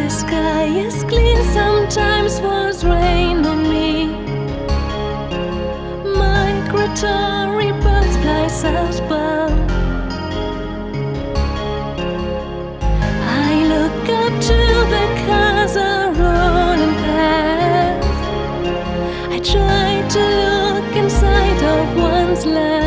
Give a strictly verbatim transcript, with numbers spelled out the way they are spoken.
The sky is clean, sometimes falls rain on me. Migratory birds fly southbound. I look up to the cars are rolling past. I try to look inside of one's life.